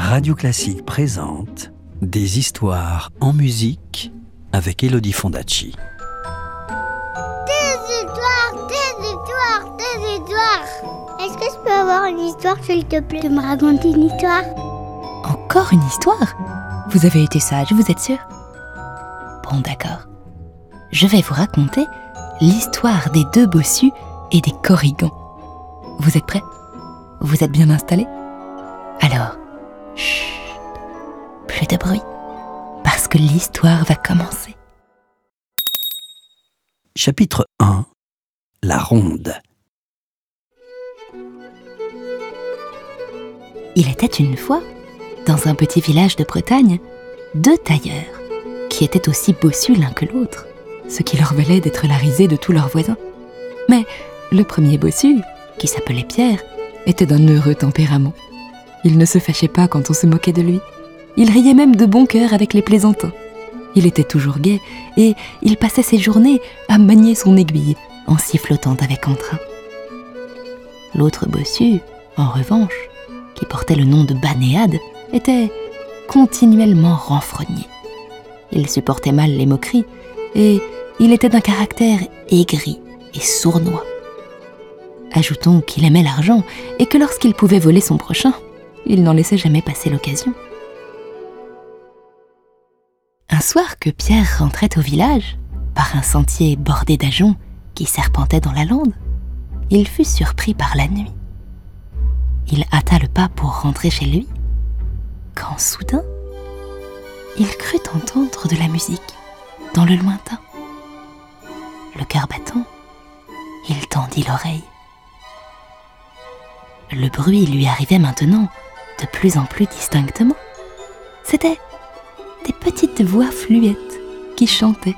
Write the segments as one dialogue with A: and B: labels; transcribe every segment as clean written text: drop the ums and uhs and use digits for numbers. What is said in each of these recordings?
A: Radio Classique présente des histoires en musique avec Elodie Fondacci.
B: Des histoires. Est-ce que je peux avoir une histoire, s'il te plaît, de me raconter une histoire?
C: Encore une histoire? Vous avez été sage, vous êtes sûr? Bon, d'accord. Je vais vous raconter l'histoire des deux bossus et des korrigans. Vous êtes prêts? Vous êtes bien installés? Alors, chut, plus de bruit, parce que l'histoire va commencer.
A: Chapitre 1. La ronde.
C: Il était une fois, dans un petit village de Bretagne, deux tailleurs, qui étaient aussi bossus l'un que l'autre, ce qui leur valait d'être la risée de tous leurs voisins. Mais le premier bossu, qui s'appelait Pierre, était d'un heureux tempérament. Il ne se fâchait pas quand on se moquait de lui. Il riait même de bon cœur avec les plaisantins. Il était toujours gai et il passait ses journées à manier son aiguille en sifflotant avec entrain. L'autre bossu, en revanche, qui portait le nom de Banéade, était continuellement renfrogné. Il supportait mal les moqueries et il était d'un caractère aigri et sournois. Ajoutons qu'il aimait l'argent et que lorsqu'il pouvait voler son prochain, il n'en laissait jamais passer l'occasion. Un soir que Pierre rentrait au village, par un sentier bordé d'ajoncs qui serpentait dans la lande, il fut surpris par la nuit. Il hâta le pas pour rentrer chez lui, quand soudain, il crut entendre de la musique dans le lointain. Le cœur battant, il tendit l'oreille. Le bruit lui arrivait maintenant de plus en plus distinctement. C'étaient des petites voix fluettes qui chantaient.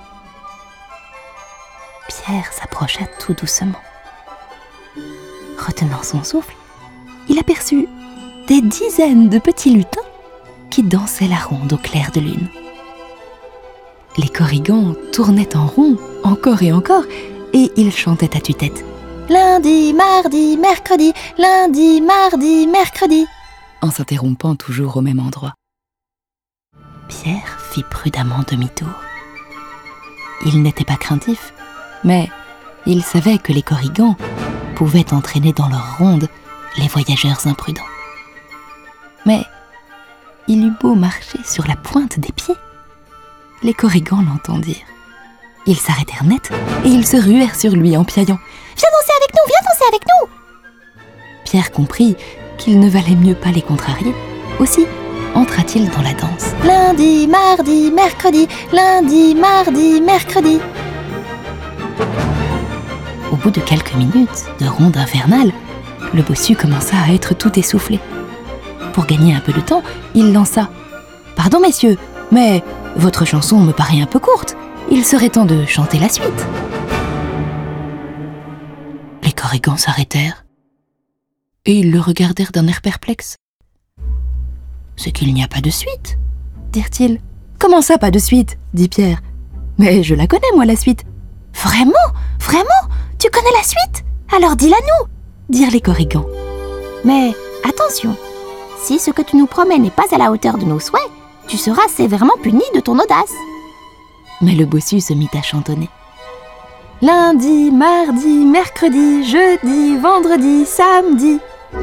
C: Pierre s'approcha tout doucement. Retenant son souffle, il aperçut des dizaines de petits lutins qui dansaient la ronde au clair de lune. Les korrigans tournaient en rond encore et encore et ils chantaient à tue-tête. Lundi, mardi, mercredi, lundi, mardi, mercredi, en s'interrompant toujours au même endroit. Pierre fit prudemment demi-tour. Il n'était pas craintif, mais il savait que les korrigans pouvaient entraîner dans leur ronde les voyageurs imprudents. Mais il eut beau marcher sur la pointe des pieds, les korrigans l'entendirent. Ils s'arrêtèrent net et ils se ruèrent sur lui en piaillant. « Viens danser avec nous, viens danser avec nous !» Pierre comprit qu'il ne valait mieux pas les contrarier. Aussi entra-t-il dans la danse. Lundi, mardi, mercredi, lundi, mardi, mercredi. Au bout de quelques minutes de ronde infernale, le bossu commença à être tout essoufflé. Pour gagner un peu de temps, il lança « Pardon messieurs, mais votre chanson me paraît un peu courte. Il serait temps de chanter la suite. » Les korrigans s'arrêtèrent et ils le regardèrent d'un air perplexe. « C'est qu'il n'y a pas de suite, » dirent-ils. « Comment ça, pas de suite ?» dit Pierre. « Mais je la connais, moi, la suite. »« Vraiment ? Vraiment ? Tu connais la suite ? Alors dis-la-nous » dirent les korrigans. « Mais attention, si ce que tu nous promets n'est pas à la hauteur de nos souhaits, tu seras sévèrement puni de ton audace. » Mais le bossu se mit à chantonner. Lundi, mardi, mercredi, jeudi, vendredi, samedi.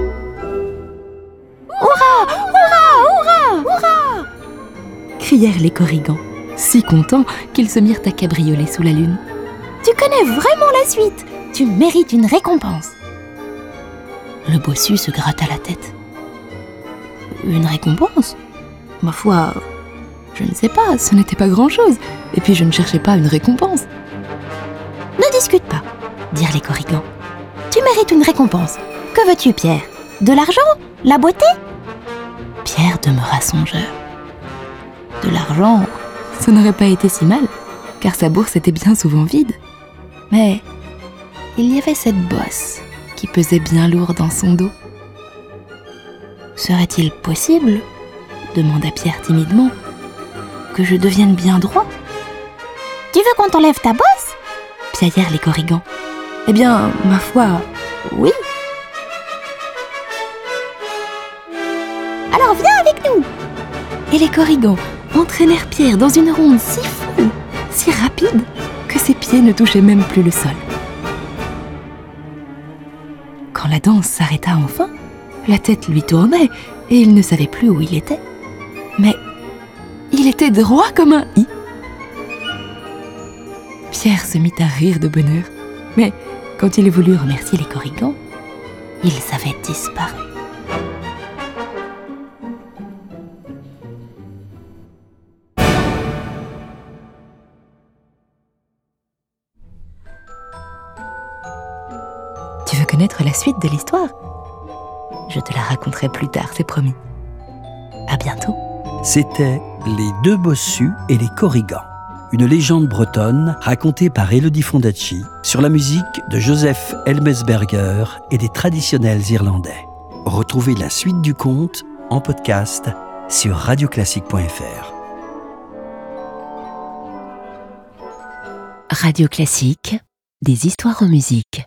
C: Hurrah, hurrah, hurrah, hurrah! Crièrent les korrigans, si contents qu'ils se mirent à cabrioler sous la lune. Tu connais vraiment la suite, tu mérites une récompense. Le bossu se gratta la tête. Une récompense? Ma foi, je ne sais pas, ce n'était pas grand-chose, et puis je ne cherchais pas une récompense. Ne discute pas, dirent les korrigans. Tu mérites une récompense. Que veux-tu, Pierre? De l'argent? La beauté? Pierre demeura songeur. De l'argent, ce n'aurait pas été si mal, car sa bourse était bien souvent vide. Mais il y avait cette bosse qui pesait bien lourd dans son dos. Serait-il possible, demanda Pierre timidement, que je devienne bien droit? Tu veux qu'on t'enlève ta bosse? Piaillèrent les korrigans. Eh bien, ma foi, oui. alors viens avec nous !» Et les Korrigans entraînèrent Pierre dans une ronde si folle, si rapide, que ses pieds ne touchaient même plus le sol. Quand la danse s'arrêta enfin, la tête lui tournait et il ne savait plus où il était. Mais il était droit comme un i. Pierre se mit à rire de bonheur, mais quand il voulut remercier les Korrigans, ils avaient disparu. Tu veux connaître la suite de l'histoire ? Je te la raconterai plus tard, c'est promis. À bientôt.
A: C'était Les deux bossus et les Korrigans, une légende bretonne racontée par Elodie Fondacci sur la musique de Joseph Elmesberger et des traditionnels irlandais. Retrouvez la suite du conte en podcast sur radioclassique.fr.
C: Radio Classique, des histoires en musique.